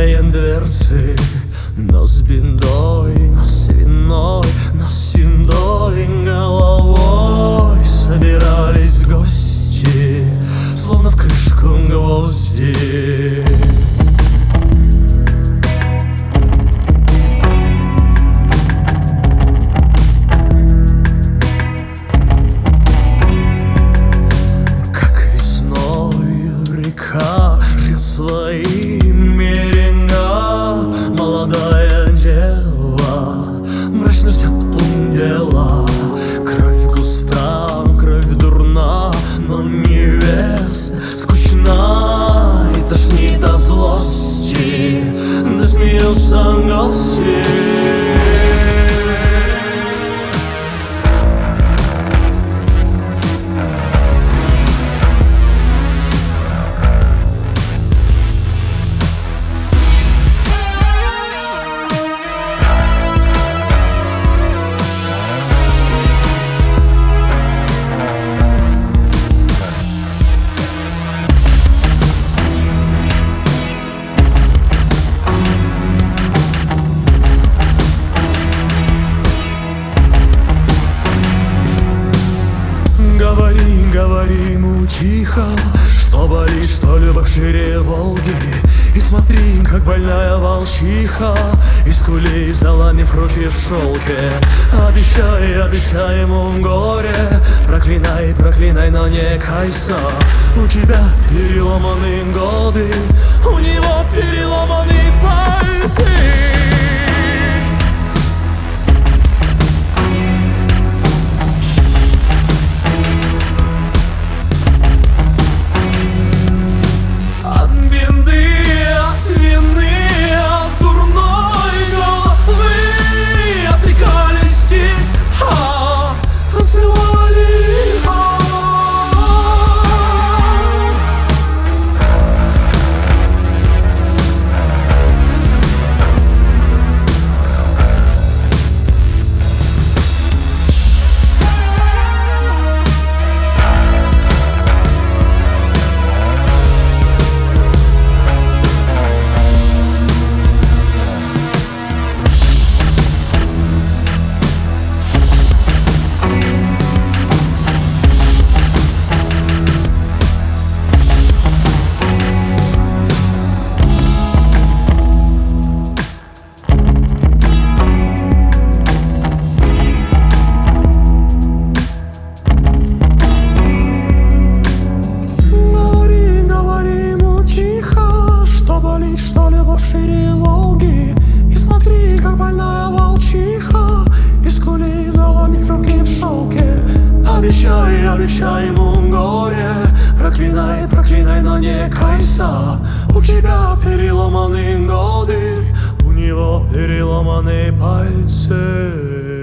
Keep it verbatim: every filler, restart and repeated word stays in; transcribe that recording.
хозяин дверцы. Но с бедой, но с виной, но с седой головой собирались гости, словно в крышку гвозди. Ждет свои меренга молодая дева, мрачно ждет ундела. Кровь густа, кровь дурна, но невест скучна и тошнит от злости, да смеются гости. Говори, говори ему тихо, что болит, что любовь шире Волги. И смотри, как больная волчиха из кулей, заломив руки в шелке. Обещай, обещай ему горе, проклинай, проклинай, но не кайся. У тебя переломаны годы, у него переломаны пальцы. Что любовь шире Волги. И смотри, как больная волчиха из кулей, заломив руки в шелке. Обещай, обещай ему горе, проклинай, проклинай, но не кайся. У тебя переломаны годы, у него переломаны пальцы.